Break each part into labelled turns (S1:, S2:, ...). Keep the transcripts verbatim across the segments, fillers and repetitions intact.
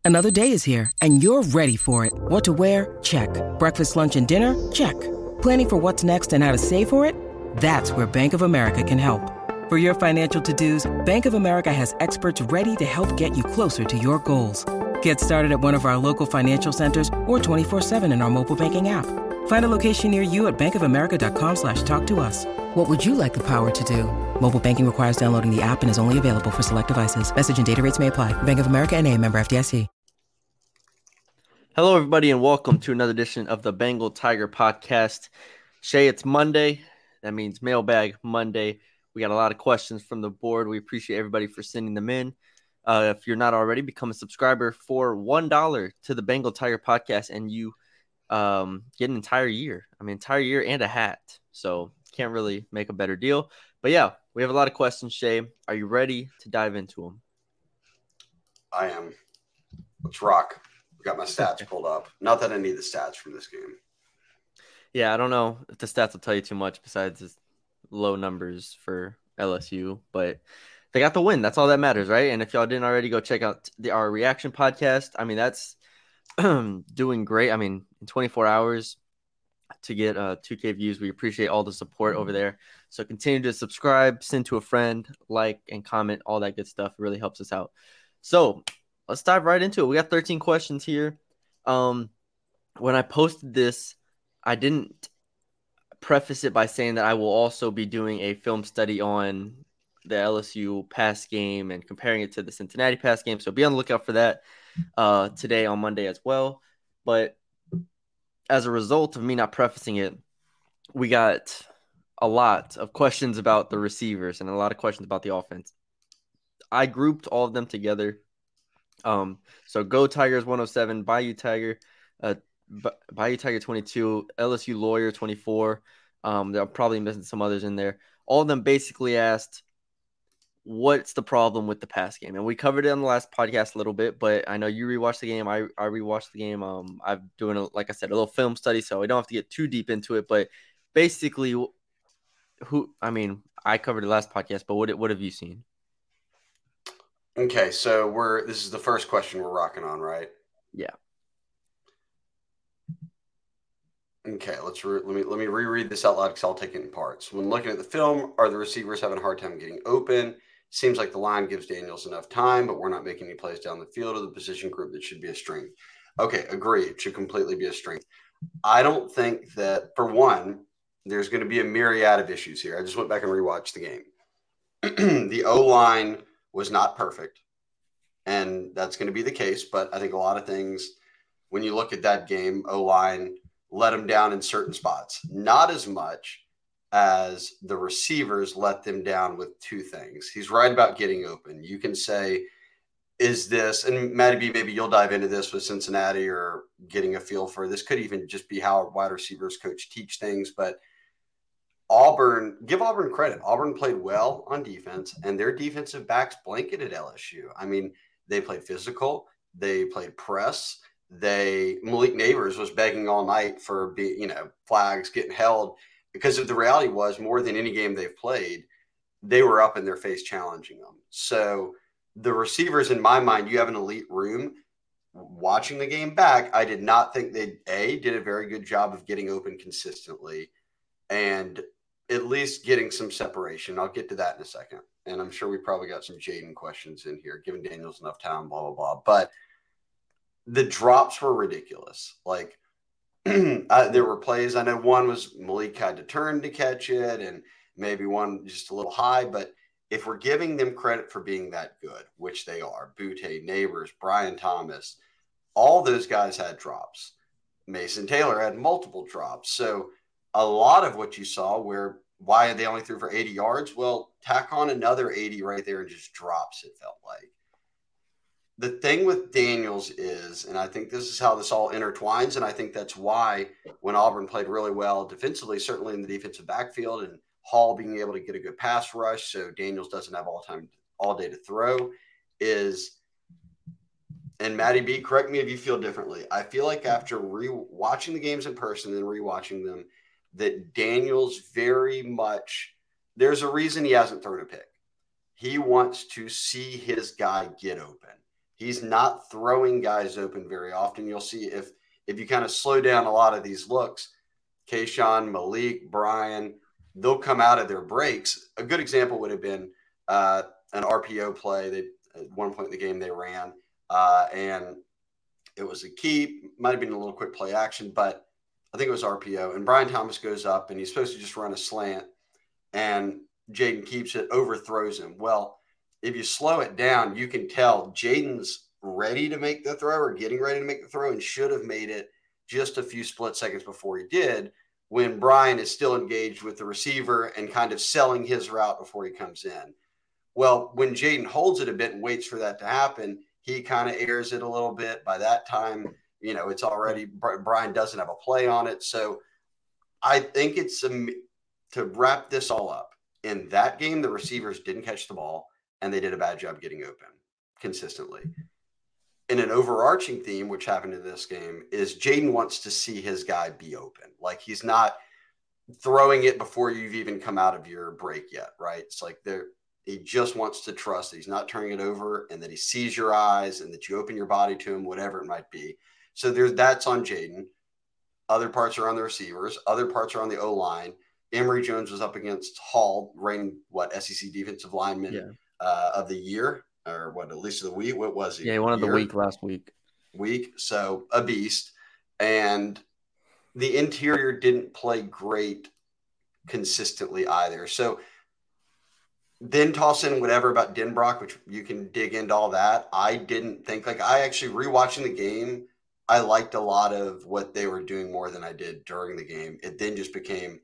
S1: Another day is here, and you're ready for it. What to wear? Check. Breakfast, lunch, and dinner? Check. Planning for what's next and how to save for it? That's where Bank of America can help. For your financial to-dos, Bank of America has experts ready to help get you closer to your goals. Get started at one of our local financial centers or twenty-four seven in our mobile banking app. Find a location near you at bankofamerica.com slash talk to us. What would you like the power to do? Mobile banking requires downloading the app and is only available for select devices. Message and data rates may apply. Bank of America N A, member F D I C.
S2: Hello, everybody, and welcome to another edition of the Bengal Tiger Podcast. Shay, it's Monday. That means Mailbag Monday. We got a lot of questions from the board. We appreciate everybody for sending them in. Uh, if you're not already, become a subscriber for one dollar to the Bengal Tiger Podcast, and you um, get an entire year. I mean, entire year and a hat. So can't really make a better deal. But yeah, we have a lot of questions, Shay. Are you ready to dive into them?
S3: I am. Let's rock. Got my stats pulled up. Not that I need the stats from this game.
S2: Yeah, I don't know if the stats will tell you too much besides the low numbers for L S U, but they got the win. That's all that matters, right? And if y'all didn't already, go check out the our reaction podcast. I mean, that's doing great. I mean, in twenty-four hours to get uh, two K views. We appreciate all the support over there. So continue to subscribe, send to a friend, like, and comment, all that good stuff. It really helps us out. So let's dive right into it. We got thirteen questions here. Um, when I posted this, I didn't preface it by saying that I will also be doing a film study on the L S U pass game and comparing it to the Cincinnati pass game. So be on the lookout for that uh, today on Monday as well. But as a result of me not prefacing it, we got a lot of questions about the receivers and a lot of questions about the offense. I grouped all of them together. Um, so Go Tigers one oh seven, Bayou Tiger, uh, Bayou Tiger twenty-two, L S U Lawyer twenty-four. Um, they're probably missing some others in there. All of them basically asked, what's the problem with the pass game? And we covered it on the last podcast a little bit, but I know you rewatched the game. I, I rewatched the game. Um, I'm doing, a, like I said, a little film study, so we don't have to get too deep into it. But basically, who, I mean, I covered the last podcast, but what, what have you seen?
S3: Okay, so we're this is the first question we're rocking on, right?
S2: Yeah.
S3: Okay, let's re- let me let me reread this out loud because I'll take it in parts. When looking at the film, are the receivers having a hard time getting open? Seems like the line gives Daniels enough time, but we're not making any plays down the field of the position group that should be a strength. Okay, agree. It should completely be a strength. I don't think that, for one, there's going to be a myriad of issues here. I just went back and rewatched the game. The O-line was not perfect, and that's going to be the case. But I think a lot of things, when you look at that game, O-line let them down in certain spots. Not as much as the receivers let them down with two things. He's right about getting open. You can say, is this, and Matty B, maybe you'll dive into this with Cincinnati or getting a feel for this. Could even just be how a wide receivers coach teach things, but Auburn, give Auburn credit. Auburn played well on defense, and their defensive backs blanketed L S U. I mean, they played physical. They played press. They Malik Neighbors was begging all night for, be, you know, flags getting held because of the reality was more than any game they've played, they were up in their face challenging them. So the receivers, in my mind, you have an elite room. Watching the game back, I did not think they, A, did a very good job of getting open consistently and at least getting some separation. I'll get to that in a second. And I'm sure we probably got some Jaden questions in here, giving Daniels enough time, blah, blah, blah. But the drops were ridiculous. Like, I, there were plays. I know one was Malik had to turn to catch it, and maybe one just a little high. But if we're giving them credit for being that good, which they are, Butte, Neighbors, Brian Thomas, all those guys had drops. Mason Taylor had multiple drops. So a lot of what you saw where why they only threw for eighty yards, well, tack on another eighty right there and just drops, it felt like. The thing with Daniels is, and I think this is how this all intertwines, and I think that's why when Auburn played really well defensively, certainly in the defensive backfield, and Hall being able to get a good pass rush so Daniels doesn't have all time all day to throw, is, and Matty B, correct me if you feel differently, I feel like after re-watching the games in person and rewatching them, that Daniels very much, there's a reason he hasn't thrown a pick. He wants to see his guy get open. He's not throwing guys open very often. You'll see if if you kind of slow down a lot of these looks, Kayshawn, Malik, Brian, they'll come out of their breaks. A good example would have been uh, an R P O play. They at one point in the game they ran, uh, and it was a keep. Might have been a little quick play action, but I think it was R P O. And Brian Thomas goes up, and he's supposed to just run a slant, and Jaden keeps it, overthrows him. Well, if you slow it down, you can tell Jaden's ready to make the throw or getting ready to make the throw and should have made it just a few split seconds before he did, when Brian is still engaged with the receiver and kind of selling his route before he comes in. Well, when Jaden holds it a bit and waits for that to happen, he kind of airs it a little bit. By that time, you know, it's already, Brian doesn't have a play on it. So I think it's a, to wrap this all up. In that game, the receivers didn't catch the ball and they did a bad job getting open consistently. In an overarching theme, which happened in this game, is Jaden wants to see his guy be open. Like, he's not throwing it before you've even come out of your break yet, right? It's like there, he just wants to trust that he's not turning it over and that he sees your eyes and that you open your body to him, whatever it might be. So there's that's on Jaden. Other parts are on the receivers. Other parts are on the O-line. Emory Jones was up against Hall, reigning, what, S E C Defensive Lineman yeah. uh, of the year. Or what, at least of the week? What was he?
S2: Yeah, one of the week last week.
S3: Week. So a beast. And the interior didn't play great consistently either. So then toss in whatever about Denbrock, which you can dig into all that. I didn't think, like, I actually rewatching the game, I liked a lot of what they were doing more than I did during the game. It then just became,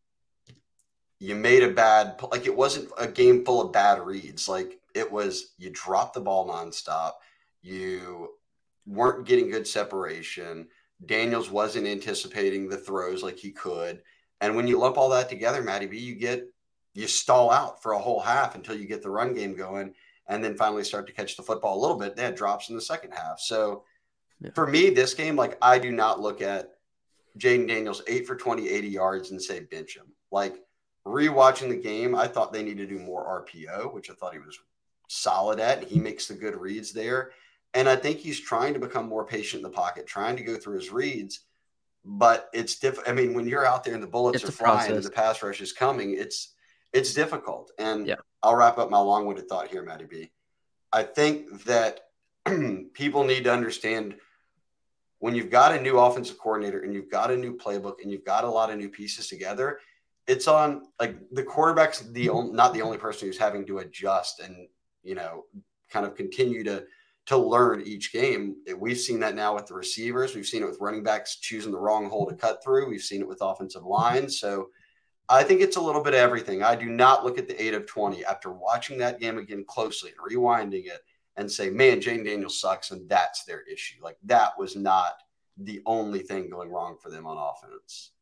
S3: you made a bad, like, it wasn't a game full of bad reads. Like, it was, you dropped the ball nonstop. You weren't getting good separation. Daniels wasn't anticipating the throws like he could. And when you lump all that together, Matty B, you get, you stall out for a whole half until you get the run game going and then finally start to catch the football a little bit. They had drops in the second half. So yeah. For me, this game, like, I do not look at Jaden Daniels eight for twenty, eighty yards and say bench him. Like, rewatching the game, I thought they needed to do more R P O, which I thought he was solid at. He makes the good reads there. And I think he's trying to become more patient in the pocket, trying to go through his reads. But it's difficult. I mean, when you're out there and the bullets it's are flying process. And the pass rush is coming, it's it's difficult. And yeah. I'll wrap up my long-winded thought here, Matty B. I think that people need to understand when you've got a new offensive coordinator and you've got a new playbook and you've got a lot of new pieces together, it's on, like, the quarterback's the only, not the only person who's having to adjust and, you know, kind of continue to to learn each game. We've seen that now with the receivers. We've seen it with running backs choosing the wrong hole to cut through. We've seen it with offensive lines. So I think it's a little bit of everything. I do not look at the eight of twenty after watching that game again closely and rewinding it and say, man, Jaden Daniels sucks, and that's their issue. Like, that was not the only thing going wrong for them on offense.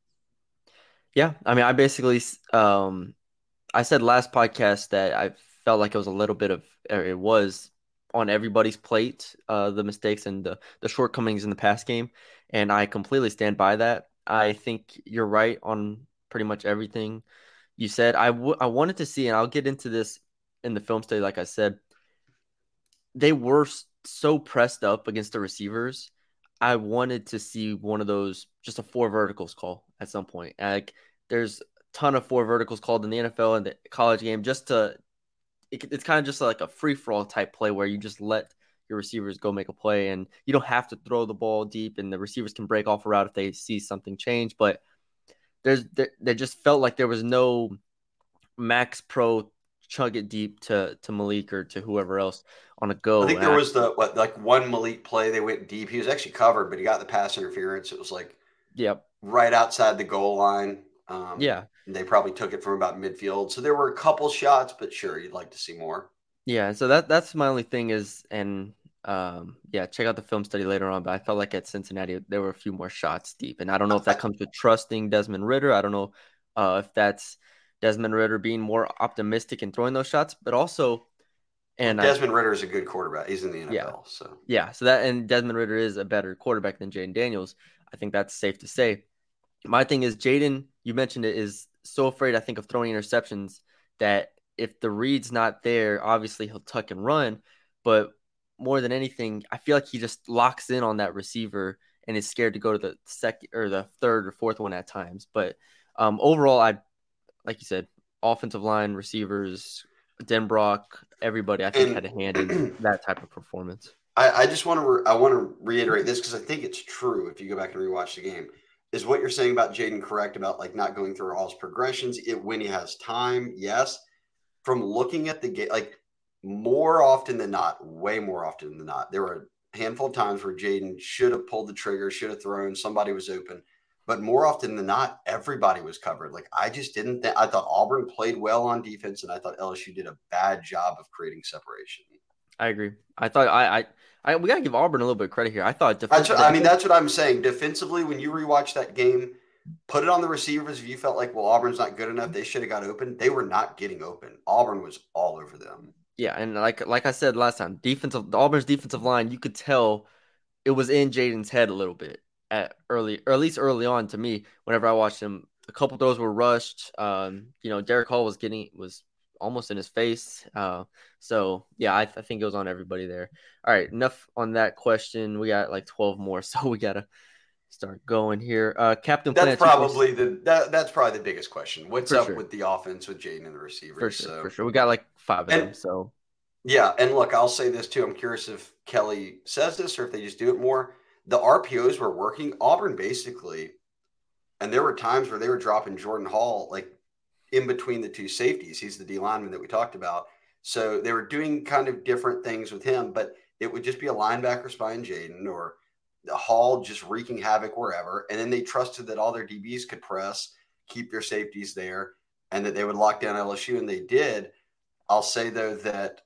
S2: Yeah, I mean, I basically um, I said last podcast that I felt like it was a little bit of, or it was on everybody's plate, uh, the mistakes and the, the shortcomings in the pass game, and I completely stand by that. I think you're right on pretty much everything you said. I, w- I wanted to see, and I'll get into this in the film study, like I said, they were so pressed up against the receivers. I wanted to see one of those, just a four verticals call at some point. Like, there's a ton of four verticals called in the N F L and the college game, just to, it, it's kind of just like a free for all type play where you just let your receivers go make a play and you don't have to throw the ball deep and the receivers can break off a route if they see something change. But there's, there, there just felt like there was no Max Pro chug it deep to, to Malik or to whoever else on a go.
S3: I think there was the, what, like one Malik play, they went deep. He was actually covered, but he got the pass interference. It was like,
S2: yep,
S3: right outside the goal line. Um,
S2: yeah.
S3: They probably took it from about midfield. So there were a couple shots, but sure, you'd like to see more.
S2: Yeah. So that, that's my only thing is, and um, yeah, check out the film study later on, but I felt like at Cincinnati, there were a few more shots deep. And I don't know if that comes with trusting Desmond Ridder. I don't know uh, if that's Desmond Ridder being more optimistic in throwing those shots, but also, and
S3: well, Desmond I, Ridder is a good quarterback. He's in the N F L.
S2: Yeah,
S3: so
S2: yeah. So that, and Desmond Ridder is a better quarterback than Jaden Daniels. I think that's safe to say. My thing is Jaden, you mentioned it, is so afraid, I think, of throwing interceptions that if the read's not there, obviously he'll tuck and run. But more than anything, I feel like he just locks in on that receiver and is scared to go to the second or the third or fourth one at times. But um, overall, I like you said, offensive line, receivers, Denbrock, everybody, I think,
S3: And
S2: had a hand in that type of performance.
S3: I, I just want to re- I want to reiterate this because I think it's true. If you go back and rewatch the game, is what you're saying about Jaden correct about like not going through all his progressions it, when he has time? Yes. From looking at the game, like more often than not, way more often than not, there were a handful of times where Jaden should have pulled the trigger, should have thrown, somebody was open. But more often than not, everybody was covered. Like I just didn't think I thought Auburn played well on defense, and I thought L S U did a bad job of creating separation.
S2: I agree. I thought I, I, I we gotta give Auburn a little bit of credit here. I thought
S3: That's what, I mean, that's what I'm saying. Defensively, when you rewatch that game, put it on the receivers. If you felt like, well, Auburn's not good enough, they should have got open. They were not getting open. Auburn was all over them.
S2: Yeah, and like like I said last time, defensive Auburn's defensive line, you could tell it was in Jaden's head a little bit at early, or at least early on to me. Whenever I watched him, a couple throws were rushed. Um, you know, Derek Hall was getting was almost in his face. Uh, so yeah, I, I think it was on everybody there. All right, enough on that question. We got like twelve more, so we gotta start going here. Uh, Captain
S3: That's
S2: Planet
S3: probably the that, that's probably the biggest question. What's
S2: For
S3: up
S2: sure.
S3: with the offense with Jaden and the receivers?
S2: For sure,
S3: so.
S2: for sure. We got like five of
S3: And-
S2: them. So
S3: Yeah, and look, I'll say this too. I'm curious if Kelly says this or if they just do it more. The R P Os were working. Auburn basically, and there were times where they were dropping Jordan Hall like in between the two safeties. He's the D lineman that we talked about. So they were doing kind of different things with him, but it would just be a linebacker spying Jaden or the Hall just wreaking havoc wherever. And then they trusted that all their D Bs could press, keep their safeties there, and that they would lock down L S U, and they did. I'll say, though, that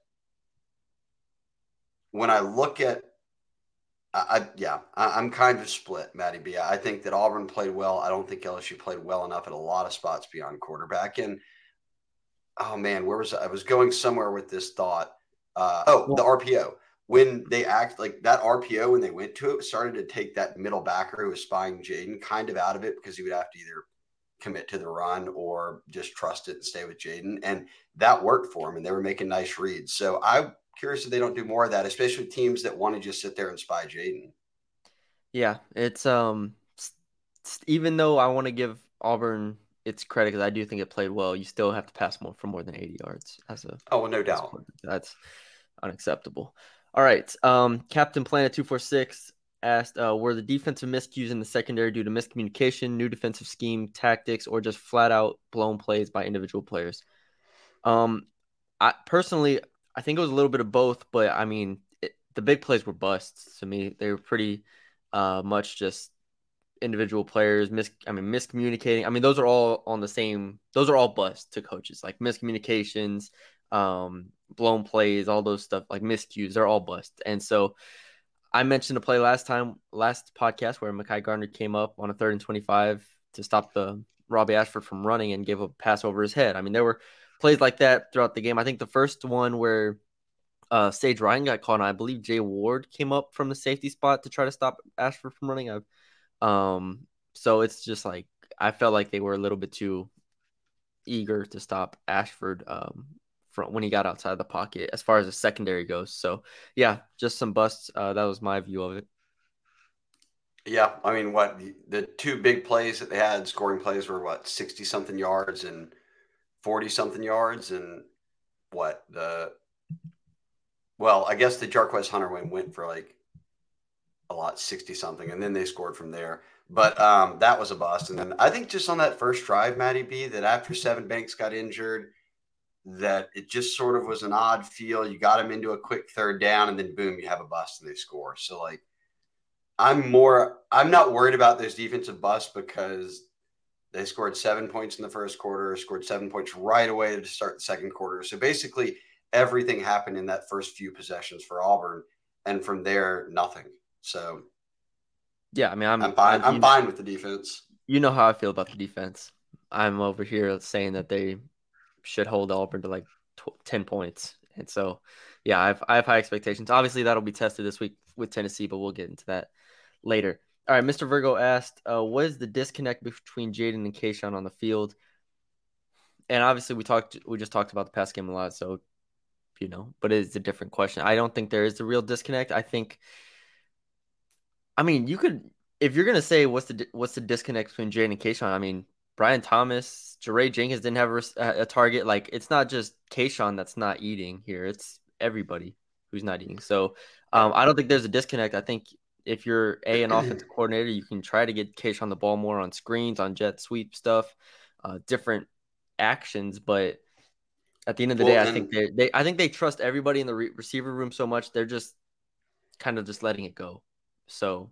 S3: when I look at, I, I yeah, I, I'm kind of split, Matty B. I think that Auburn played well. I don't think L S U played well enough at a lot of spots beyond quarterback. And, oh, man, where was I? I was going somewhere with this thought. Uh, oh, yeah. The R P O. When they act like that R P O, when they went to it, started to take that middle backer who was spying Jaden kind of out of it because he would have to either commit to the run or just trust it and stay with Jaden. And that worked for him, and they were making nice reads. So I'm curious if they don't do more of that, especially with teams that want to just sit there and spy Jaden.
S2: Yeah, it's um, even though I want to give Auburn its credit because I do think it played well, you still have to pass more for more than eighty yards. As a
S3: oh, well, no doubt.
S2: That's unacceptable. All right, um, Captain Planet two four six asked, uh, were the defensive miscues in the secondary due to miscommunication, new defensive scheme, tactics, or just flat out blown plays by individual players? Um, I personally, I think it was a little bit of both, but I mean, it, the big plays were busts to me. They were pretty uh, much just individual players. Mis, I mean, miscommunicating. I mean, those are all on the same. Those are all busts to coaches, like miscommunications, um, blown plays, all those stuff, like miscues. They're all bust, and so. I mentioned a play last time, last podcast, where Mekhi Garner came up on a third and twenty-five to stop the Robbie Ashford from running and gave a pass over his head. I mean, there were plays like that throughout the game. I think the first one where uh, Sage Ryan got caught, and I believe Jay Ward came up from the safety spot to try to stop Ashford from running. I've, um, so it's just like I felt like they were a little bit too eager to stop Ashford um, from when he got outside the pocket as far as the secondary goes. So yeah, just some busts. Uh, that was my view of it.
S3: Yeah. I mean, what the, the two big plays that they had, scoring plays, were what, sixty something yards and forty something yards. And what the, well, I guess the Jarquez Hunter went, went for like a lot, sixty something. And then they scored from there. But um, that was a bust. And then I think just on that first drive, Matty B, that after Seven Banks got injured, that it just sort of was an odd feel. You got them into a quick third down, and then boom, you have a bust and they score. So like, I'm more, I'm not worried about those defensive busts because they scored seven points in the first quarter, scored seven points right away to start the second quarter. So basically everything happened in that first few possessions for Auburn. And from there, nothing. So
S2: yeah, I mean, I'm,
S3: I'm fine. I'm
S2: you,
S3: fine with the defense.
S2: You know how I feel about the defense. I'm over here saying that they should hold Auburn to like ten points. And so, yeah, I have, I have high expectations. Obviously, that'll be tested this week with Tennessee, but we'll get into that later. All right, Mister Virgo asked, uh, what is the disconnect between Jaden and Kayshawn on the field? And obviously, we talked, we just talked about the pass game a lot, so you know, but it's a different question. I don't think there is a real disconnect. I think, I mean, you could, if you're gonna say what's the what's the disconnect between Jade and Kayshawn, I mean, Brian Thomas, Jeray Jenkins didn't have a, a target. Like, it's not just Kayshawn that's not eating here; it's everybody who's not eating. So, um, I don't think there's a disconnect. I think if you're a an offensive coordinator, you can try to get Kayshawn the ball more on screens, on jet sweep stuff, uh, different actions, but at the end of the well, day, I and, think they, they I think they trust everybody in the re- receiver room so much they're just kind of just letting it go. So,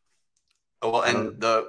S3: well, and the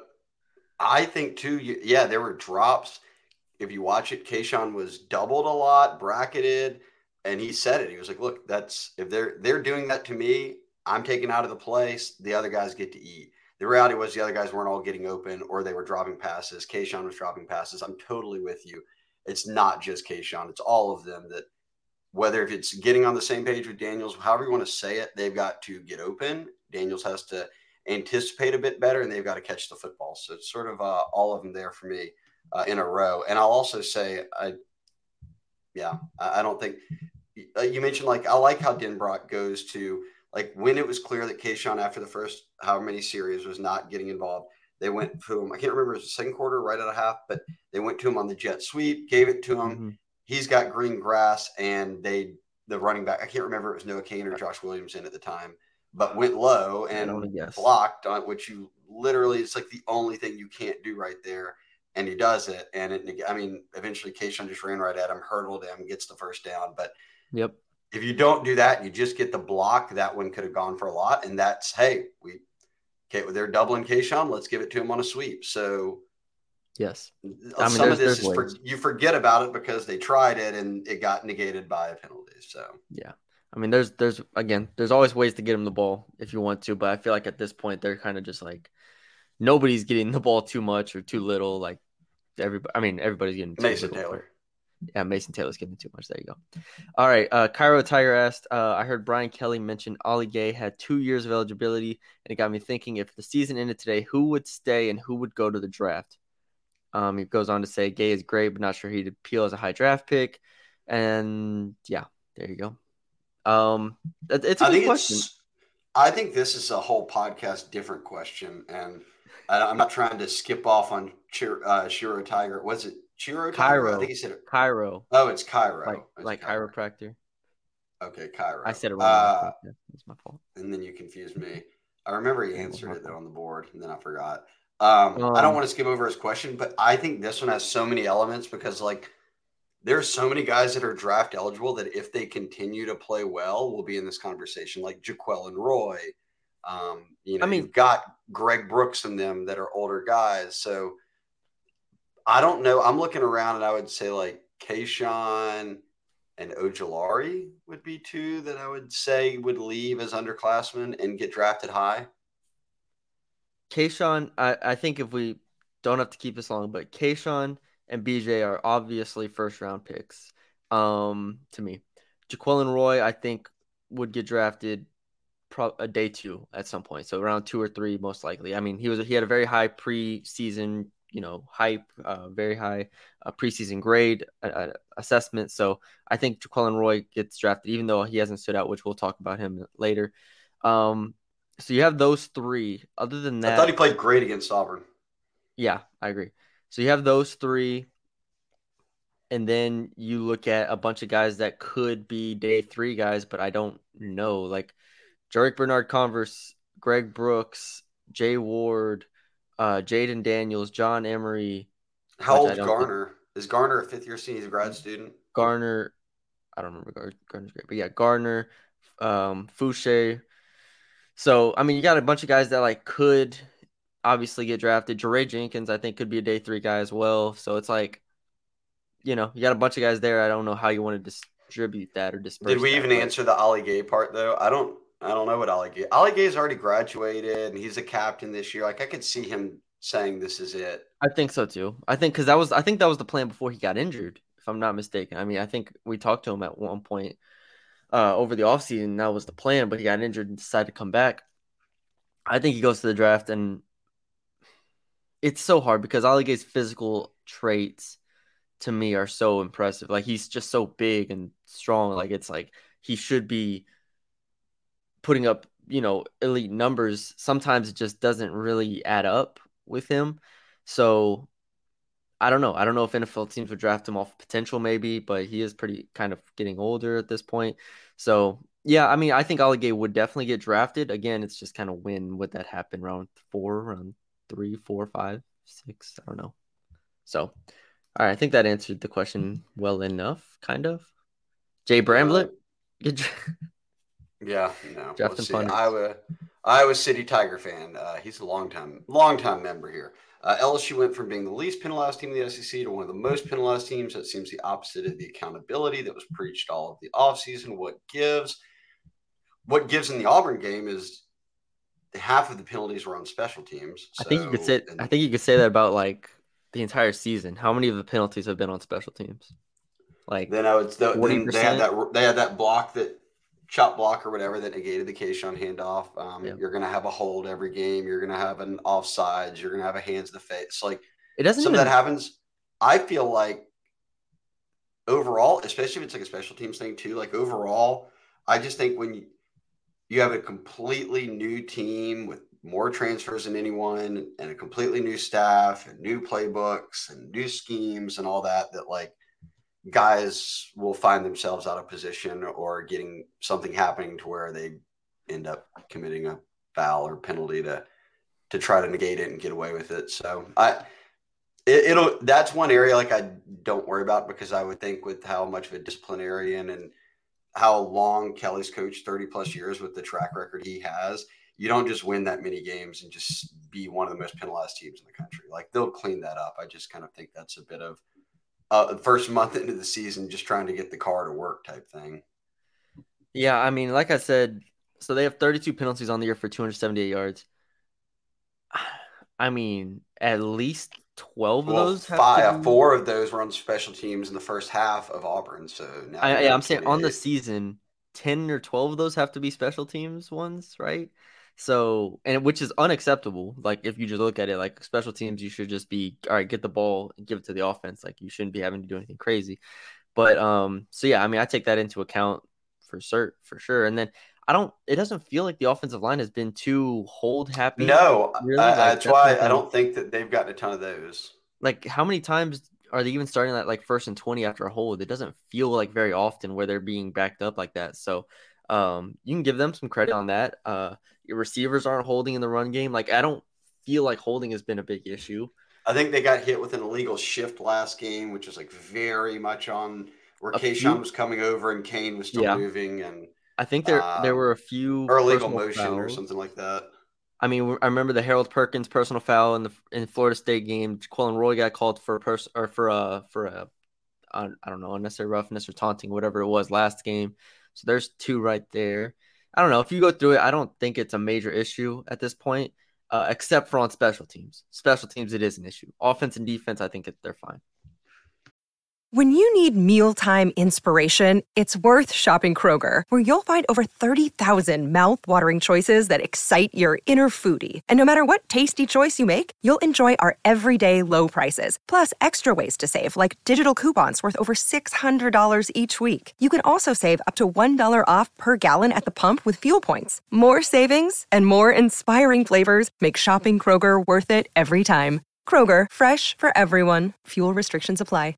S3: I think too, yeah, there were drops. If you watch it, Kayshawn was doubled a lot, bracketed, and he said it. He was like, "Look, that's if they're they're doing that to me, I'm taken out of the place. The other guys get to eat." The reality was the other guys weren't all getting open, or they were dropping passes. Kayshawn was dropping passes. I'm totally with you. It's not just Kayshawn. It's all of them that whether if it's getting on the same page with Daniels, however you want to say it, they've got to get open. Daniels has to anticipate a bit better, and they've got to catch the football. So it's sort of uh, all of them there for me uh, in a row. And I'll also say, I, yeah, I, I don't think uh, you mentioned like I like how Denbrock goes to like when it was clear that Kayshawn after the first however many series was not getting involved. They went to him. I can't remember if it was the second quarter, right at a half, but they went to him on the jet sweep, gave it to him. Mm-hmm. He's got green grass, and they the running back. I can't remember if it was Noah Kane or Josh Williamson at the time, but went low and blocked on which you literally it's like the only thing you can't do right there, and he does it. And it, I mean, eventually Kayshawn just ran right at him, hurdled him, gets the first down. But
S2: yep,
S3: if you don't do that, you just get the block. That one could have gone for a lot, and that's hey we. Okay, they're doubling Kayshawn. Let's give it to him on a sweep. So,
S2: yes,
S3: I mean, some of this is for, you forget about it because they tried it and it got negated by a penalty. So,
S2: yeah, I mean, there's there's again, there's always ways to get him the ball if you want to, but I feel like at this point they're kind of just like nobody's getting the ball too much or too little. Like everybody, I mean, everybody's getting too
S3: Mason
S2: little.
S3: Taylor.
S2: Yeah, Mason Taylor's getting too much. There you go. All right. Uh, Cairo Tiger asked, uh, I heard Brian Kelly mention Ali Gay had two years of eligibility, and it got me thinking if the season ended today, who would stay and who would go to the draft? Um, he goes on to say Gay is great, but not sure he'd appeal as a high draft pick. And yeah, there you go. Um, it's a
S3: I
S2: good
S3: think
S2: question.
S3: It's, I think this is a whole podcast different question, and I, I'm not trying to skip off on Chir, uh, Shiro Tiger. Was it? Chiro
S2: Cairo.
S3: I think he said it.
S2: Cairo.
S3: Oh, it's Cairo.
S2: Like,
S3: it's
S2: like
S3: Cairo.
S2: chiropractor.
S3: Okay, Cairo.
S2: I said it wrong.
S3: Uh,
S2: That's my fault.
S3: And then you confused me. I remember he answered it though on the board, and then I forgot. Um, um, I don't want to skip over his question, but I think this one has so many elements because, like, there's so many guys that are draft eligible that if they continue to play well, will be in this conversation, like Jaquelin Roy. Um, you know, I mean, you've got Greg Brooks and them that are older guys, so. I don't know. I'm looking around and I would say like Kayshawn and Ojulari would be two that I would say would leave as underclassmen and get drafted high.
S2: Kayshawn, I, I think if we don't have to keep this long, but Kayshawn and B J are obviously first round picks um, to me. Jaquelin Roy, I think, would get drafted pro- a day two at some point. So around two or three, most likely. I mean, he was he had a very high preseason you know, hype, uh, very high uh, preseason grade uh, assessment. So I think Jaquelin Roy gets drafted, even though he hasn't stood out, which we'll talk about him later. Um, so you have those three. Other than that,
S3: I thought he played great against Auburn.
S2: Yeah, I agree. So you have those three, and then you look at a bunch of guys that could be day three guys, but I don't know, like Jarek Bernard-Converse, Greg Brooks, Jay Ward, Uh, Jaden Daniels, John Emery.
S3: How old is Garner? Think... Is Garner a fifth year senior? He's a grad student.
S2: Garner, I don't remember Gar- Garner's great, but yeah, Garner, um, Fouché. So I mean, you got a bunch of guys that like could obviously get drafted. Jeray Jenkins, I think, could be a day three guy as well. So it's like, you know, you got a bunch of guys there. I don't know how you want to distribute that or disperse.
S3: Did we
S2: that,
S3: even
S2: but...
S3: answer the Ali Gay part though? I don't. I don't know what Ali Gay. Ali Gay's already graduated, and he's a captain this year. Like I could see him saying, "This is it."
S2: I think so too. I think because that was, I think that was the plan before he got injured, if I'm not mistaken. I mean, I think we talked to him at one point uh, over the offseason. That was the plan, but he got injured and decided to come back. I think he goes to the draft, and it's so hard because Ali Gay's physical traits to me are so impressive. Like he's just so big and strong. Like it's like he should be putting up, you know, elite numbers, sometimes it just doesn't really add up with him. So I don't know. I don't know if N F L teams would draft him off potential maybe, but he is pretty kind of getting older at this point. So yeah, I mean, I think Olave would definitely get drafted. Again, it's just kind of when would that happen? Round four, round three, four, five, six? I don't know. So, all right, I think that answered the question well enough, kind of. Jay Bramblett,
S3: uh, yeah, no.
S2: Drafting
S3: Let's see.
S2: punters.
S3: Iowa, Iowa City Tiger fan. Uh, he's a long time, long time member here. Uh, L S U went from being the least penalized team in the S E C to one of the most penalized teams. That seems the opposite of the accountability that was preached all of the offseason. What gives? What gives in the Auburn game is half of the penalties were on special teams. So,
S2: I think you could say.
S3: and,
S2: I think you could say that about like the entire season. How many of the penalties have been on special teams? Like
S3: then I would. Then
S2: forty
S3: they had
S2: percent.
S3: that. They had that block that. Chop block or whatever that negated the K-Shon handoff. Um,
S2: Yeah.
S3: You're going to have a hold every game. You're going to have an offsides. You're going to have a hands to the face. Like
S2: It doesn't
S3: some
S2: even
S3: of that happens. I feel like overall, especially if it's like a special teams thing too, like overall, I just think when you, you have a completely new team with more transfers than anyone and a completely new staff and new playbooks and new schemes and all that, that like guys will find themselves out of position or getting something happening to where they end up committing a foul or penalty to to try to negate it and get away with it. So I it, it'll that's one area like I don't worry about, because I would think with how much of a disciplinarian and how long Kelly's coached thirty plus years with the track record he has, you don't just win that many games and just be one of the most penalized teams in the country. Like they'll clean that up. I just kind of think that's a bit of Uh, the first month into the season, just trying to get the car to work type thing.
S2: Yeah, I mean, like I said, so they have thirty-two penalties on the year for two hundred seventy-eight yards. I mean, at least twelve
S3: well,
S2: of those have
S3: five,
S2: to be...
S3: four of those were on special teams in the first half of Auburn. So now
S2: I, yeah, I'm saying on the season, ten or twelve of those have to be special teams ones, right? So, and which is unacceptable. Like, if you just look at it, like special teams, you should just be, all right, get the ball and give it to the offense. Like, you shouldn't be having to do anything crazy. But, um, so yeah, I mean, I take that into account for cert, for sure. And then I don't, it doesn't feel like the offensive line has been too hold happy.
S3: No,
S2: really.
S3: I,
S2: Like,
S3: that's, that's why
S2: been,
S3: I don't think that they've gotten a ton of those.
S2: Like, how many times are they even starting that like first and twenty after a hold? It doesn't feel like very often where they're being backed up like that. So, um, you can give them some credit on that. Uh, your receivers aren't holding in the run game. Like, I don't feel like holding has been a big issue.
S3: I think they got hit with an illegal shift last game, which was like very much on where K-Shon was coming over and Kane was still yeah. moving. And
S2: I think there um, there were a few
S3: or illegal motion
S2: fouls.
S3: or something like that.
S2: I mean, I remember the Harold Perkins personal foul in the in Florida State game. Quillen Roy got called for a person or for a for a I don't know unnecessary roughness or taunting, whatever it was last game. So there's two right there. I don't know. If you go through it, I don't think it's a major issue at this point, uh, except for on special teams. Special teams, it is an issue. Offense and defense, I think it, they're fine.
S4: When you need mealtime inspiration, it's worth shopping Kroger, where you'll find over thirty thousand mouth-watering choices that excite your inner foodie. And no matter what tasty choice you make, you'll enjoy our everyday low prices, plus extra ways to save, like digital coupons worth over six hundred dollars each week. You can also save up to one dollar off per gallon at the pump with fuel points. More savings and more inspiring flavors make shopping Kroger worth it every time. Kroger, fresh for everyone. Fuel restrictions apply.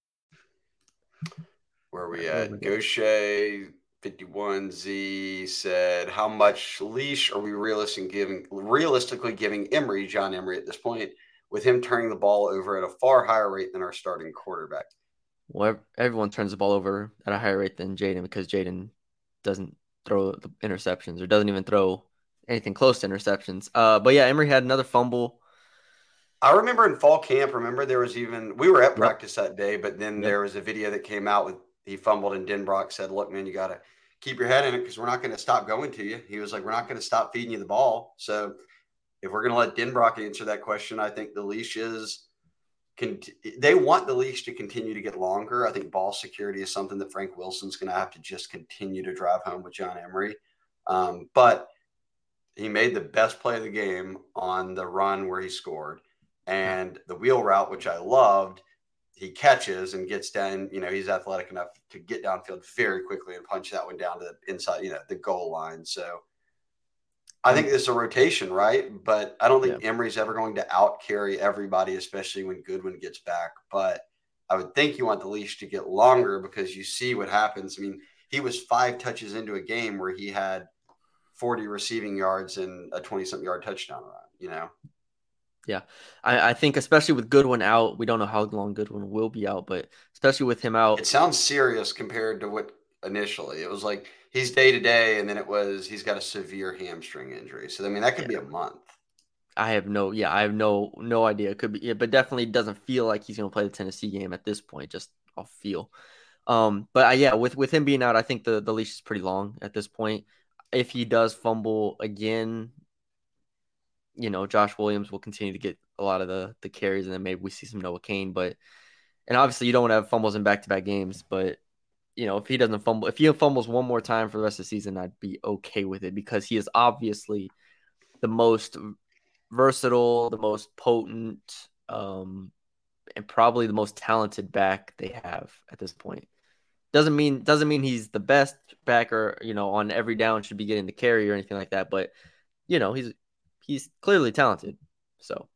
S3: Where are we at? Gaucher fifty-one Z said, how much leash are we realistic giving, realistically giving Emory, John Emory, at this point, with him turning the ball over at a far higher rate than our starting quarterback?
S2: Well, everyone turns the ball over at a higher rate than Jaden, because Jaden doesn't throw the interceptions or doesn't even throw anything close to interceptions. Uh, but yeah, Emory had another fumble.
S3: I remember in fall camp, remember there was even, we were at practice yep. that day, but then yep. there was a video that came out with, he fumbled and Denbrock said, look, man, you got to keep your head in it because we're not going to stop going to you. He was like, we're not going to stop feeding you the ball. So if we're going to let Denbrock answer that question, I think the leash is, they want the leash to continue to get longer. I think ball security is something that Frank Wilson's going to have to just continue to drive home with John Emory. Um, but he made the best play of the game on the run where he scored. And the wheel route, which I loved, he catches and gets down. You know, he's athletic enough to get downfield very quickly and punch that one down to the inside, you know, the goal line. So I think this is a rotation, right? But I don't think yeah. Emory's ever going to out carry everybody, especially when Goodwin gets back. But I would think you want the leash to get longer because you see what happens. I mean, he was five touches into a game where he had forty receiving yards and a twenty-something yard touchdown run, you know?
S2: Yeah, I, I think especially with Goodwin out, we don't know how long Goodwin will be out, but especially with him out.
S3: It sounds serious compared to what initially. It was like he's day-to-day, and then it was he's got a severe hamstring injury. So, I mean, that could yeah. be a month.
S2: I have no, yeah, I have no no idea. It could be, yeah, but definitely doesn't feel like he's going to play the Tennessee game at this point, just off feel. Um, but, uh, yeah, with, with him being out, I think the, the leash is pretty long at this point. If he does fumble again, you know, Josh Williams will continue to get a lot of the, the carries, and then maybe we see some Noah Cain. But, and obviously you don't want to have fumbles in back-to-back games, but, you know, if he doesn't fumble, if he fumbles one more time for the rest of the season, I'd be okay with it because he is obviously the most versatile, the most potent, um, and probably the most talented back they have at this point. Doesn't mean doesn't mean he's the best backer, you know, on every down should be getting the carry or anything like that. But, you know, he's he's clearly talented. So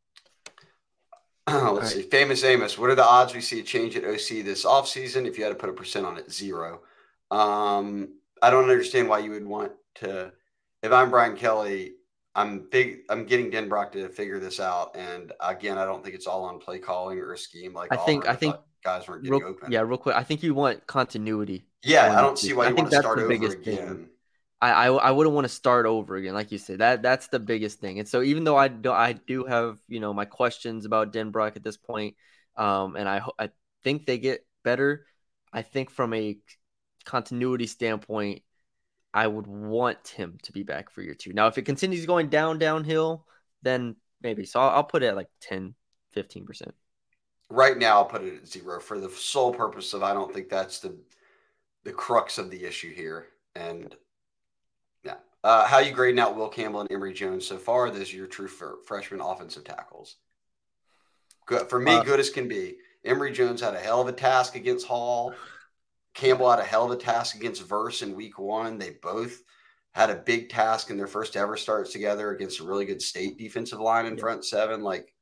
S3: oh, let's right. see. Famous Amos, what are the odds we see a change at O C this offseason? If you had to put a percent on it, zero. Um, I don't understand why you would want to. If I'm Brian Kelly, I'm big. I'm getting Denbrock to figure this out. And again, I don't think it's all on play calling or a scheme. Like
S2: I think, I think
S3: guys weren't getting
S2: real,
S3: open.
S2: Yeah, real quick. I think you want continuity.
S3: Yeah, I don't see why you
S2: I
S3: want
S2: to
S3: start over again.
S2: Thing. I, I I wouldn't want to start over again, like you said. That that's the biggest thing. And so even though I do I do have you know my questions about Denbrock at this point, um, and I I think they get better. I think from a continuity standpoint, I would want him to be back for year two. Now, if it continues going down downhill, then maybe. So I'll, I'll put it at like ten, fifteen percent.
S3: Right now, I'll put it at zero for the sole purpose of I don't think that's the the crux of the issue here. And yeah, uh, how you grading out Will Campbell and Emory Jones so far? This is your true for freshman offensive tackles. Good for me, uh, good as can be. Emory Jones had a hell of a task against Hall. Campbell had a hell of a task against Verse in week one. They both had a big task in their first ever starts together against a really good State defensive line in yeah. front seven. Like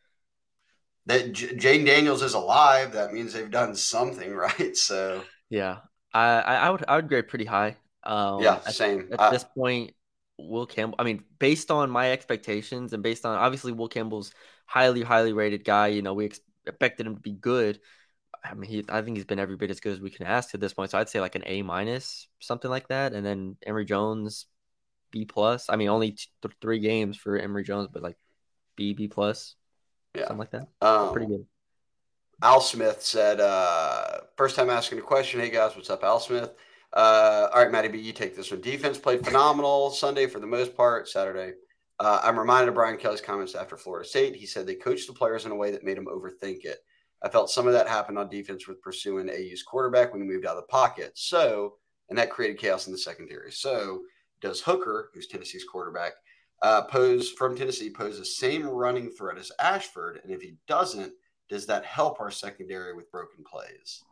S3: that, J- Jane Daniels is alive. That means they've done something right. So
S2: yeah, I I would I would grade pretty high. Um,
S3: yeah, same.
S2: At, at
S3: I,
S2: this point, Will Campbell. I mean, based on my expectations and based on obviously Will Campbell's highly highly rated guy. You know, we ex- expected him to be good. I mean, he, I think he's been every bit as good as we can ask at this point. So I'd say like an A minus, something like that. And then Emory Jones, B plus. I mean, only t- three games for Emory Jones, but like B, B plus, yeah. something like that.
S3: Um,
S2: Pretty good.
S3: Al Smith said, uh, first time asking a question. Hey guys, what's up, Al Smith? Uh, all right, Matty B, you take this one. Defense played phenomenal Sunday for the most part. Saturday. Uh, I'm reminded of Brian Kelly's comments after Florida State. He said they coached the players in a way that made them overthink it. I felt some of that happened on defense with pursuing A U's quarterback when he moved out of the pocket. So, and that created chaos in the secondary. So, does Hooker, who's Tennessee's quarterback, uh, pose from Tennessee, pose the same running threat as Ashford? And if he doesn't, does that help our secondary with broken plays?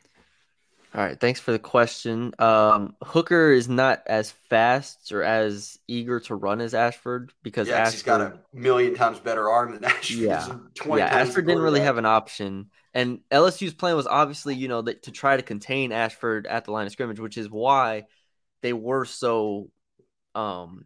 S2: All right, thanks for the question. Um, Hooker is not as fast or as eager to run as Ashford because
S3: yeah,
S2: Ashford,
S3: he's got a million times better arm than Ashford.
S2: Yeah, yeah. Ashford didn't really have an option, and L S U's plan was obviously, you know, that, to try to contain Ashford at the line of scrimmage, which is why they were so um,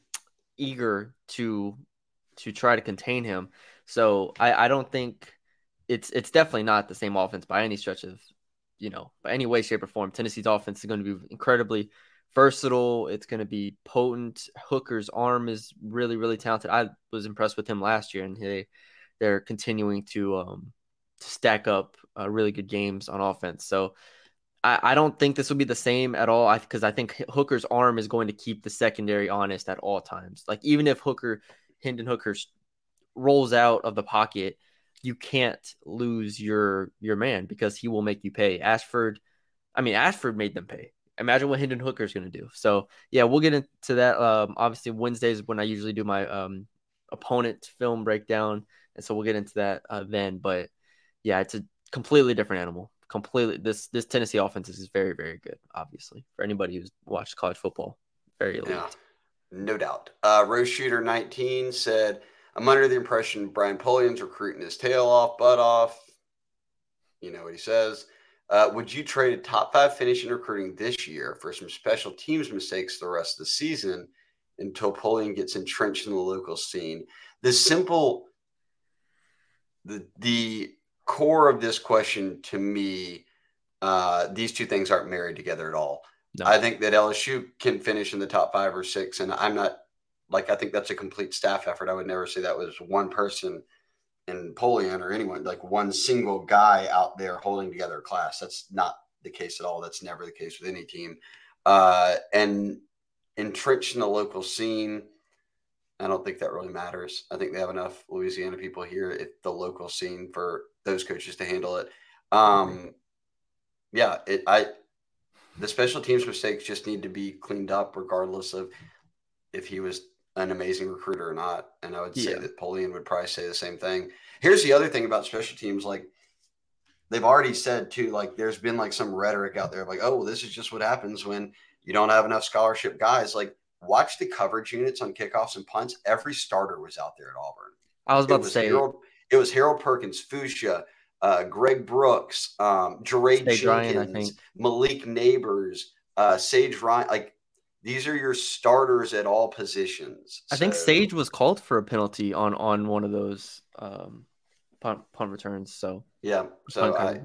S2: eager to to try to contain him. So I, I don't think it's it's definitely not the same offense by any stretch of. You know, by any way, shape, or form. Tennessee's offense is going to be incredibly versatile. It's going to be potent. Hooker's arm is really, really talented. I was impressed with him last year, and they they're continuing to um to stack up uh, really good games on offense. So I, I don't think this will be the same at all. I because I think Hooker's arm is going to keep the secondary honest at all times. Like even if Hooker, Hendon Hooker, rolls out of the pocket, you can't lose your your man because he will make you pay. Ashford, I mean, Ashford made them pay. Imagine what Hendon Hooker is going to do. So, yeah, we'll get into that. Um, obviously, Wednesdays is when I usually do my um, opponent film breakdown, and so we'll get into that uh, then. But, yeah, it's a completely different animal. Completely, this this Tennessee offense is very, very good. Obviously, for anybody who's watched college football, very elite.
S3: Yeah, no doubt. Uh, Rose Shooter nineteen said, "I'm under the impression Brian Polion's recruiting his tail off, butt off." You know what he says. Uh, would you trade a top five finish in recruiting this year for some special teams mistakes the rest of the season until Polion gets entrenched in the local scene? The simple, the the core of this question to me, uh, these two things aren't married together at all. No. I think that L S U can finish in the top five or six, and I'm not like I think that's a complete staff effort. I would never say that was one person in Polion or anyone, like one single guy out there holding together a class. That's not the case at all. That's never the case with any team. Uh, and entrenched in the local scene, I don't think that really matters. I think they have enough Louisiana people here at the local scene for those coaches to handle it. Um, yeah, it, I the special teams mistakes just need to be cleaned up regardless of if he was an amazing recruiter or not. And I would say yeah. that Polion would probably say the same thing. Here's the other thing about special teams. Like they've already said too, like there's been like some rhetoric out there like, oh, well, this is just what happens when you don't have enough scholarship guys. Like watch the coverage units on kickoffs and punts. Every starter was out there at Auburn.
S2: I was about was to say
S3: Harold, it was Harold Perkins, Fuchsia, uh, Greg Brooks, um, Jeray Jenkins, Ryan, I think. Malik Neighbors, uh, Sage Ryan, like, these are your starters at all positions.
S2: I so. think Sage was called for a penalty on on one of those um, punt, punt returns. So
S3: yeah, so I,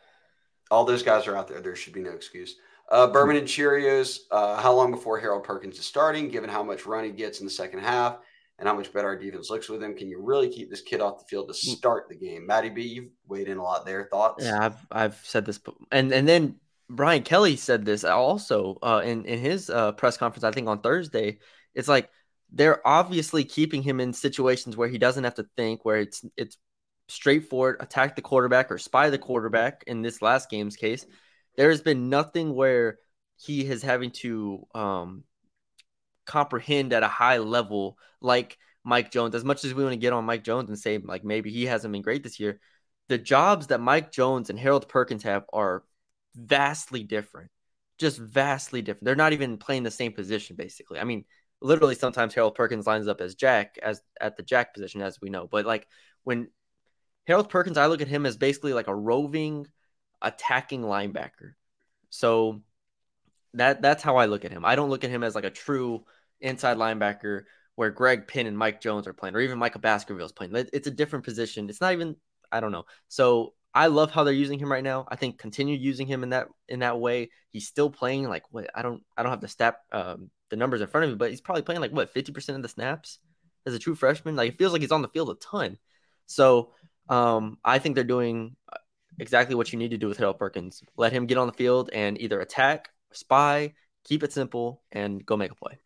S3: all those guys are out there. There should be no excuse. Uh, Bourbon and Cheerios. Uh, how long before Harold Perkins is starting? Given how much run he gets in the second half and how much better our defense looks with him, can you really keep this kid off the field to start the game? Matty B, you've weighed in a lot there. Thoughts?
S2: Yeah, I've I've said this, and and then. Brian Kelly said this also uh, in, in his uh, press conference, I think on Thursday. It's like they're obviously keeping him in situations where he doesn't have to think, where it's it's straightforward, attack the quarterback or spy the quarterback in this last game's case. There has been nothing where he is having to um, comprehend at a high level like Mike Jones. As much as we want to get on Mike Jones and say like maybe he hasn't been great this year, the jobs that Mike Jones and Harold Perkins have are vastly different, just vastly different. They're not even playing the same position, basically. I mean, literally sometimes Harold Perkins lines up as Jack, as at the Jack position, as we know. But like when Harold Perkins, I look at him as basically like a roving, attacking linebacker. So that that's how I look at him. I don't look at him as like a true inside linebacker where Greg Penn and Mike Jones are playing, or even Micah Baskerville is playing. It's a different position. It's not even, I don't know. So I love how they're using him right now. I think continue using him in that in that way. He's still playing like what I don't I don't have the stat um, the numbers in front of me, but he's probably playing like what fifty percent of the snaps as a true freshman. Like it feels like he's on the field a ton. So um, I think they're doing exactly what you need to do with Harold Perkins. Let him get on the field and either attack, spy, keep it simple, and go make a play.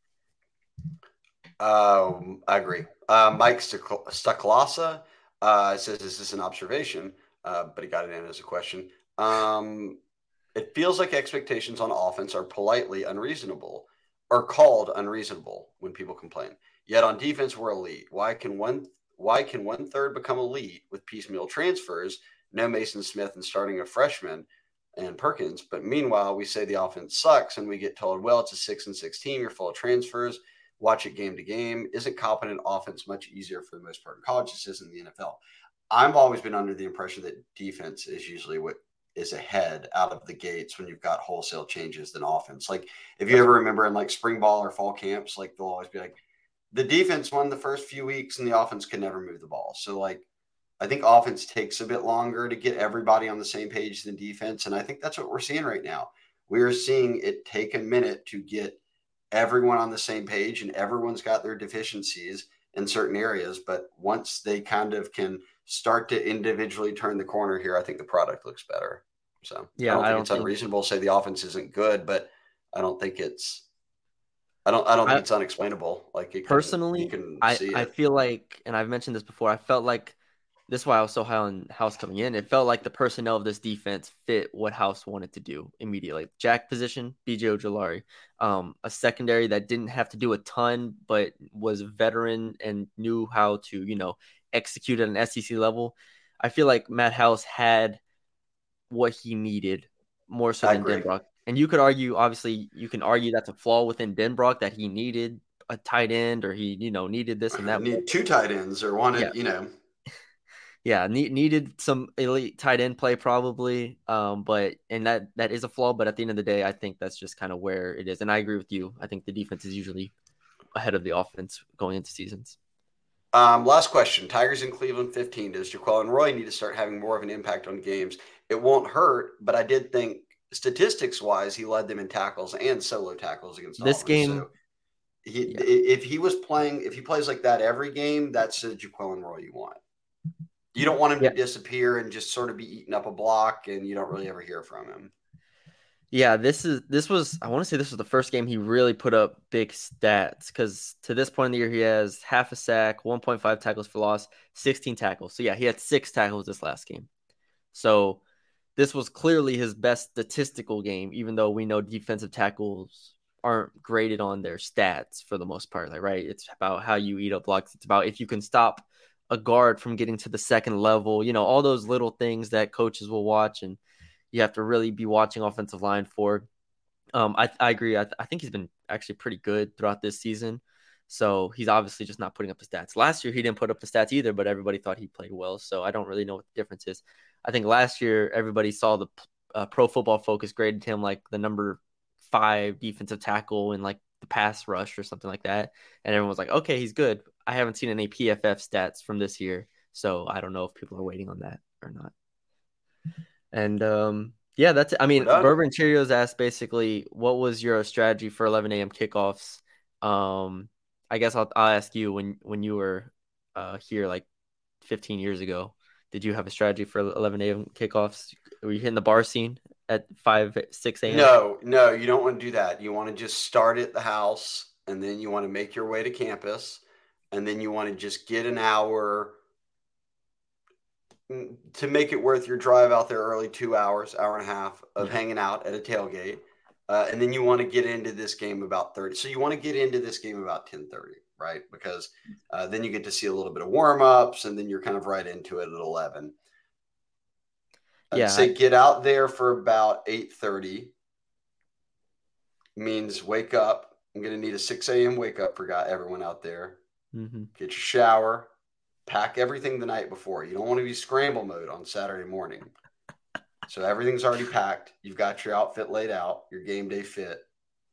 S3: Um, I agree. Uh, Mike Stucklasa uh, says, "Is this an observation?" Uh, but he got it in as a question. Um, it feels like expectations on offense are politely unreasonable or called unreasonable when people complain. Yet on defense, we're elite. Why can one why can one third become elite with piecemeal transfers? No Mason Smith and starting a freshman and Perkins. But meanwhile, we say the offense sucks and we get told, well, it's a six and six team. You're full of transfers. Watch it game to game. Isn't competent offense much easier for the most part in college? This isn't the N F L. I've always been under the impression that defense is usually what is ahead out of the gates when you've got wholesale changes than offense. Like if you ever remember in like spring ball or fall camps, like they'll always be like, the defense won the first few weeks and the offense could never move the ball. So like, I think offense takes a bit longer to get everybody on the same page than defense. And I think that's what we're seeing right now. We are seeing it take a minute to get everyone on the same page and everyone's got their deficiencies in certain areas. But once they kind of can start to individually turn the corner here, I think the product looks better. So yeah, I don't think I don't it's think... unreasonable to say the offense isn't good, but I don't think it's, I don't, I don't think I, it's unexplainable. Like it
S2: personally,
S3: can, you can
S2: I,
S3: see it.
S2: I feel like, and I've mentioned this before, I felt like this is why I was so high on House coming in. It felt like the personnel of this defense fit what House wanted to do immediately. Jack position, B J Ojulari, um, a secondary that didn't have to do a ton, but was a veteran and knew how to, you know, execute at an S E C level. I feel like Matt House had what he needed more so
S3: I
S2: than
S3: agree.
S2: Denbrock. And you could argue, obviously, you can argue that's a flaw within Denbrock that he needed a tight end or he, you know, needed this and
S3: I
S2: that.
S3: need two tight ends or one,
S2: Yeah.
S3: you know.
S2: Yeah, need, needed some elite tight end play probably, um, but and that that is a flaw. But at the end of the day, I think that's just kind of where it is. And I agree with you. I think the defense is usually ahead of the offense going into seasons.
S3: Um, last question. Tigers in Cleveland fifteen. Does Jaquelin Roy need to start having more of an impact on games? It won't hurt, but I did think statistics-wise, he led them in tackles and solo tackles against
S2: This
S3: Auburn.
S2: game,
S3: So he,
S2: yeah.
S3: if he was playing, if he plays like that every game, that's the Jaquelin Roy you want. You don't want him
S2: Yeah.
S3: to disappear and just sort of be eating up a block, and you don't really ever hear from him.
S2: Yeah, this is this was I want to say this was the first game he really put up big stats because to this point in the year he has half a sack, one point five tackles for loss, sixteen tackles. So yeah, he had six tackles this last game. So this was clearly his best statistical game, even though we know defensive tackles aren't graded on their stats for the most part. Like, right? It's about how you eat up blocks. It's about if you can stop a guard from getting to the second level, you know, all those little things that coaches will watch and you have to really be watching offensive line for. Um, I, I agree. I, th- I think he's been actually pretty good throughout this season. So he's obviously just not putting up the stats. Last year, he didn't put up the stats either, but everybody thought he played well. So I don't really know what the difference is. I think last year, everybody saw the uh, Pro Football Focus graded him like the number five defensive tackle in like the pass rush or something like that. And everyone was like, okay, he's good. I haven't seen any P F F stats from this year. So I don't know if people are waiting on that or not. And um, yeah, that's it. I mean, Bourbon Cheerios asked basically, what was your strategy for eleven a.m. kickoffs? Um, I guess I'll, I'll ask you when, when you were uh, here like fifteen years ago, did you have a strategy for eleven a.m. kickoffs? Were you hitting the bar scene at five, six a.m.?
S3: No, no, you don't want to do that. You want to just start at the house and then you want to make your way to campus and then you want to just get an hour to make it worth your drive out there early, two hours, hour and a half of yeah. hanging out at a tailgate. Uh, and then you want to get into this game about thirty. So you want to get into this game about ten thirty, right? Because uh, then you get to see a little bit of warm-ups and then you're kind of right into it at eleven. I'd
S2: yeah,
S3: say
S2: I...
S3: get out there for about eight thirty. Means wake up. I'm going to need a six a.m. wake up for everyone out there.
S2: Mm-hmm.
S3: Get your shower. Pack everything the night before. You don't want to be scramble mode on Saturday morning. So everything's already packed. You've got your outfit laid out, your game day fit.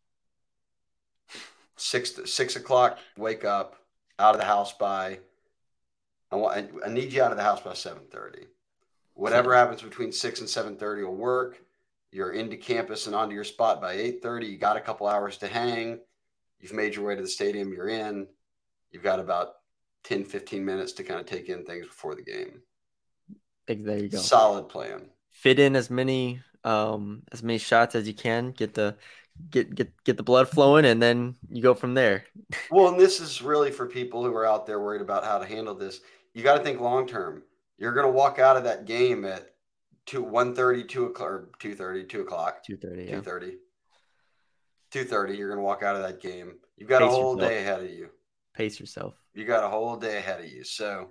S3: Six six o'clock, wake up, out of the house by. I want. I need you out of the house by seven thirty. Whatever happens between six and seven thirty will work. You're into campus and onto your spot by eight thirty. You got a couple hours to hang. You've made your way to the stadium. You're in. You've got about ten, fifteen minutes to kind of take in things before the game.
S2: There you go.
S3: Solid plan.
S2: Fit in as many um, as many shots as you can. Get the get get get the blood flowing, and then you go from there.
S3: Well, and this is really for people who are out there worried about how to handle this. You got to think long term. You're going to walk out of that game at two one thirty, two o'clock, or two thirty, two o'clock,
S2: two thirty,
S3: two thirty, two thirty. You're going to walk out of that game. You've got
S2: Pace
S3: a whole
S2: yourself.
S3: day ahead of you.
S2: Pace yourself.
S3: You got a whole day ahead of you. So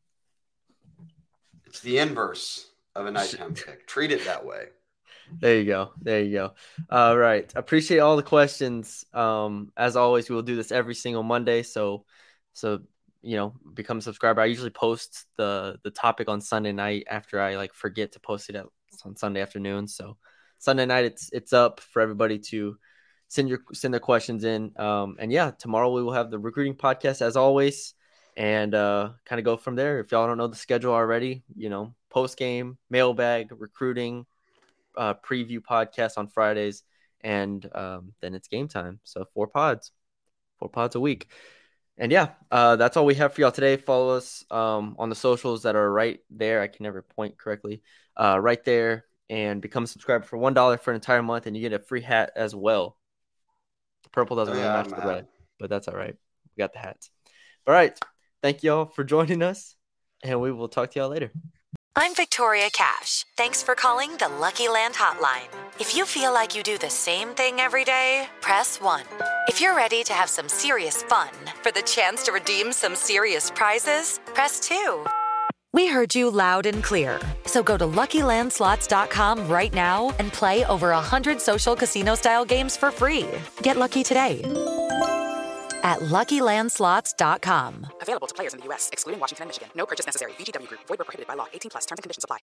S3: it's the inverse of a nighttime pick. Treat it that way.
S2: There you go. There you go. All right. Appreciate all the questions. Um, as always, we will do this every single Monday. So, so, you know, become a subscriber. I usually post the, the topic on Sunday night after I like forget to post it at, on Sunday afternoon. So Sunday night, it's, it's up for everybody to send your, send their questions in. Um, and yeah, tomorrow we will have the recruiting podcast as always, and uh, kind of go from there. If y'all don't know the schedule already, you know, post game, mailbag, recruiting, uh, preview podcast on Fridays, and um, then it's game time. So four pods, four pods a week. And yeah, uh, that's all we have for y'all today. Follow us um, on the socials that are right there. I can never point correctly. Uh, right there, and become a subscriber for one dollar for an entire month, and you get a free hat as well. Purple doesn't really
S3: yeah,
S2: match the red, but that's all right. We got the hats. All right. Thank y'all for joining us, and we will talk to y'all later.
S5: I'm Victoria Cash. Thanks for calling the Lucky Land Hotline. If you feel like you do the same thing every day, press one. If you're ready to have some serious fun for the chance to redeem some serious prizes, press two. We heard you loud and clear. So go to Lucky Land Slots dot com right now and play over one hundred social casino-style games for free. Get lucky today at Lucky Land Slots dot com.
S6: Available to players in the U S, excluding Washington and Michigan. No purchase necessary. V G W Group. Void where prohibited by law. eighteen plus. Terms and conditions apply.